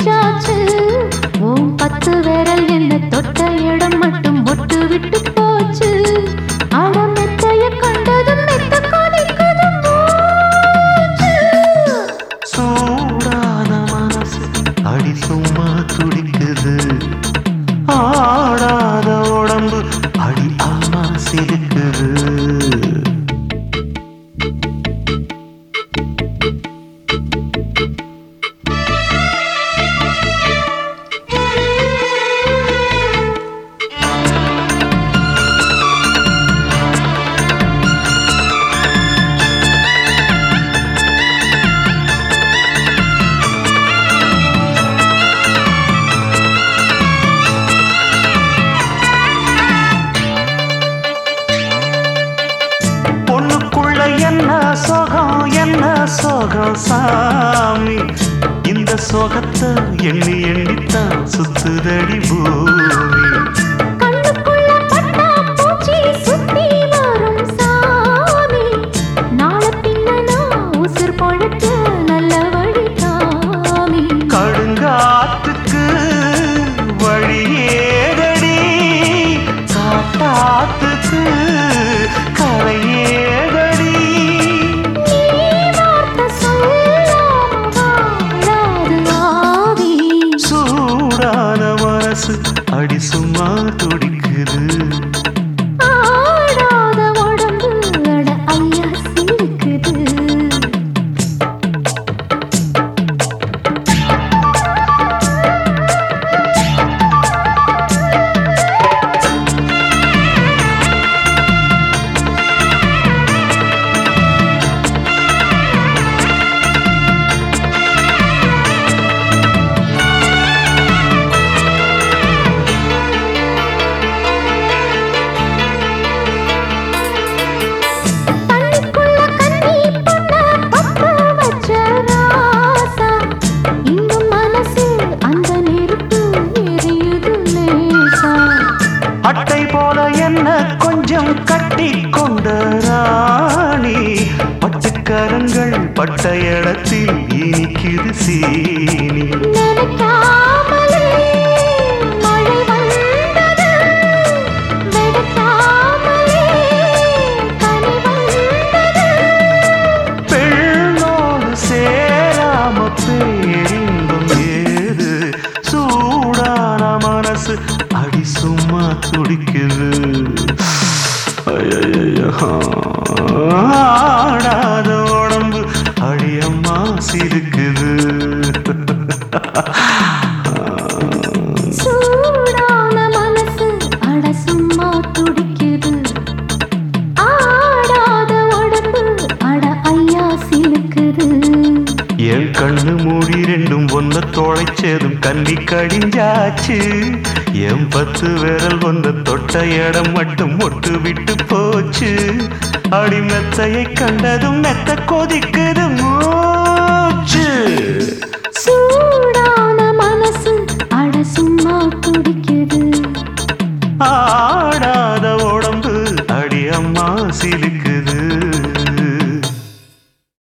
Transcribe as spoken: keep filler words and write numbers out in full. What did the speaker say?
கடிஞ்சாச்சு உன் பத்து விரல் என்ன தொட்ட இடம் மட்டும் ஒட்டு விட்டு போச்சு அட மெத்தைய கண்டதும் மெத்த கொதிக்குதும் மூச்சு சூடான மனசு அடி சும்மா துடிக்குது ஆடாத உடம்பு அடி அம்மா சிரிக்குது என்ன சோகம் என்ன சோகம் சாமி இந்த சோகத்தை எண்ணி எண்ணித்தான் சுத்துதடி பூமி கண்ணுக்குள்ள பட்டா பூச்சி சுத்தி வரும் சாமி நாள பின்னா உசுர் பொழக்க நல்ல வழி காமி கடுங்காத்துக்கு வழியேதடி காட்டாத்துக்கு கரையேதடி அடி சும்மா துடிக்குது ஆடாத உடம்பு அட ஐயா சிரிக்குது அட்டை போல என்ன கொஞ்சம் கட்டி கொண்ட ராணி பட்டுக்கரங்கள் பட்ட இடத்தில் இனிக்குது சீனி பெண்ணோடு சேராம பேரின்பம் ஏது சூடான மனசு அடி சும்மா துடிக்குது ஆடாத உடம்பு அடியம்மா சிரிக்குது சூடான மனசு அட சும்மா துடிக்குது ஆடாத உடம்பு அட ஐயா சிலுக்குது என் கண்ணு மூடி ரெண்டும் ஒன்ன தொலைச்சதும் கண்ணி கடிஞ்சாச்சு என் பத்து விரல் ஒன்ன தொட்ட இடம் மட்டும் ஒட்டு விட்டு போச்சு அடி மெத்தையை கண்டதும் மெத்த கொதிக்குது.